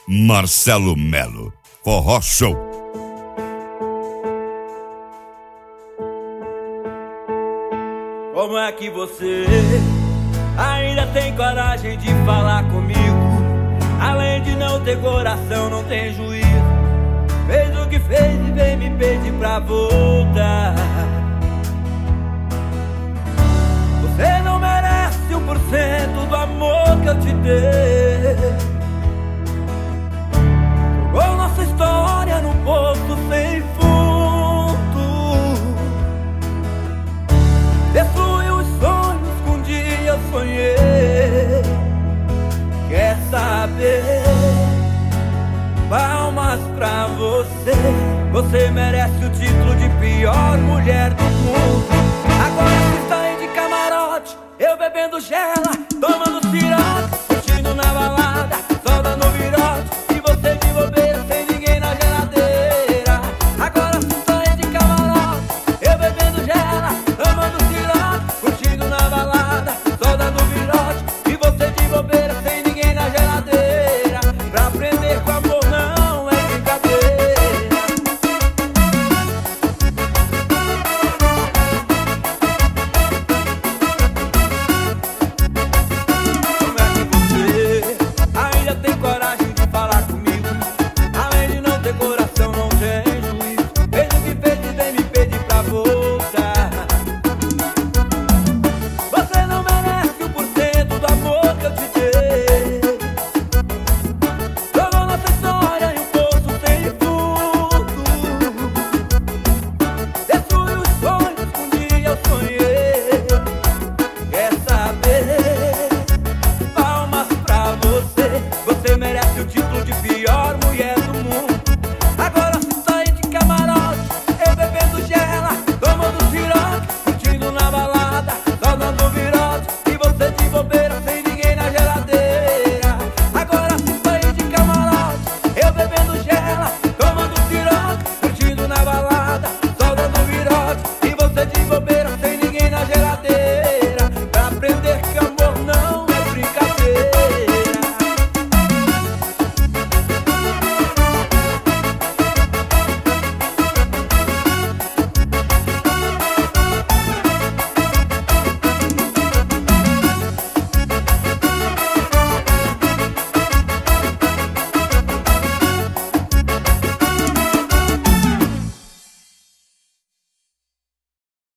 Marcelo Melo. Forró Show. Como é que você ainda tem coragem de falar comigo? Além de não ter coração, não tem juízo. Fez o que fez e vem me pedir pra voltar. Você não merece 1% do amor que eu te dei. Jogou nossa história num poço sem fundo. Destruiu os sonhos que um dia eu sonhei. Quer saber? Palmas pra você. Você merece o título de pior mulher do mundo. Agora você está aí de camarote, eu bebendo gela, tomando